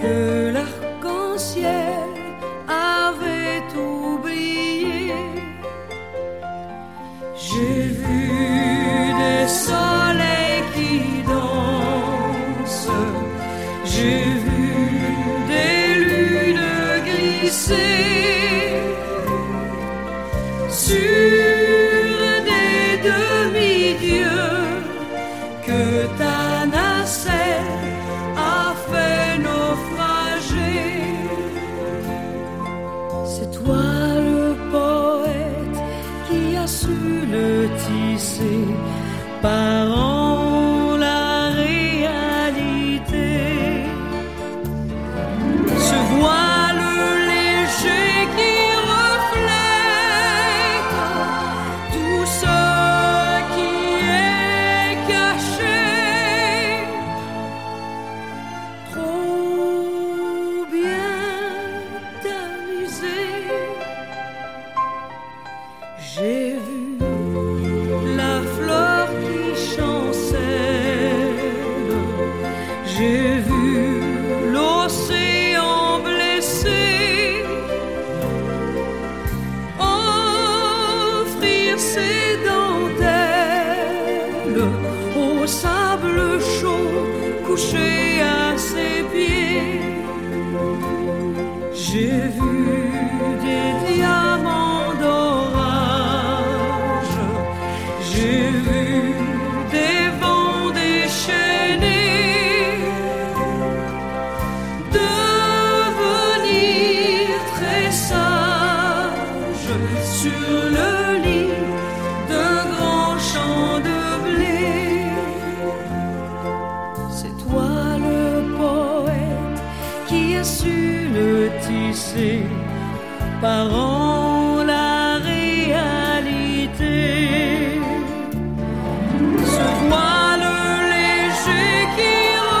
que l'arc-en-ciel avait oublié. J'ai vu des soleils qui dansent, j'ai vu des lunes glisser sur des demi-dieux que ta nacelle a fait naufrager. C'est toi le poète qui a su le tisser par en la réalité. Ce voile léger qui reflète tout ce qui est caché. Trop bien tamisé. J'ai vu la fleur qui chancelle, j'ai vu l'océan blessé offrir ses dentelles au sable chaud couché à ses pieds. J'ai vu des diamants d'orage, j'ai vu des vents déchaînés devenir très sages sur le lit d'un grand champ de blé. C'est toi le poète qui a su le tisser par en la réalité. Ce voile léger qui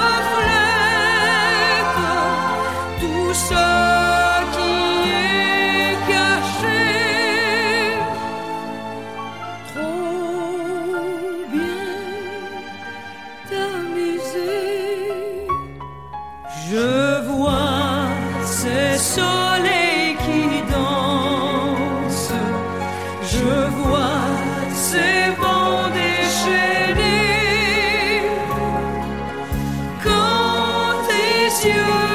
reflète tout ce qui est caché. Trop bien tamisé. Je vois ces soleils qui dansent, je vois ces vents déchaînés. Quand tes yeux